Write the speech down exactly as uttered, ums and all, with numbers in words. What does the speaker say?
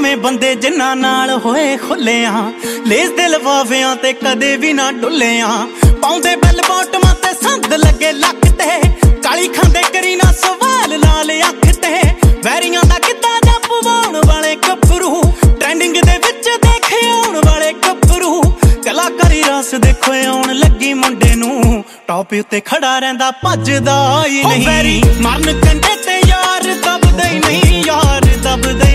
ਉਵੇਂ ਬੰਦੇ ਜਿਨ੍ਹਾਂ ਨਾਲ ਹੋਏ ਖੁੱਲਿਆਂ, ਲੇਸ ਦੇ ਲਫਾਫਿਆਂ ਤੇ ਕਦੇ ਵੀ ਨਾ ਡੁੱਲਿਆਂ। ਪਾਉਂਦੇ ਬੈਲ ਬੋਟਮਾਂ ਤੇ ਸੰਦ ਲੱਗੇ ਲੱਕ ਤੇ, ਕਾਲੀ ਖਾਂਦੇ ਕਰੀ ਨਾ ਸਵਾਲ ਲਾਲ ਅੱਖ ਤੇ। ਵੈਰੀਆਂ ਦਾ ਕਿੱਦਾਂ ਜਾਂ ਪਵਾਉਣ ਵਾਲੇ ਗੱਭਰੂ, ਟ੍ਰੈਂਡਿੰਗ ਦੇ ਵਿੱਚ ਦੇਖੇ ਆਉਣ ਵਾਲੇ ਗੱਭਰੂ। ਕਲਾਕਾਰੀ ਰਸ ਦੇਖੋ ਆਉਣ ਲੱਗੀ ਮੁੰਡੇ ਨੂੰ, ਟੌਪ ਉੱਤੇ ਖੜਾ ਰਹਿੰਦਾ ਭੱਜਦਾ ਹੀ ਨਹੀਂ। ਵੈਰੀ ਮਰਨ ਕੰਢੇ ਤੇ ਯਾਰ ਦਬਦੇ ਹੀ ਨਹੀਂ, ਯਾਰ ਦਬਦੇ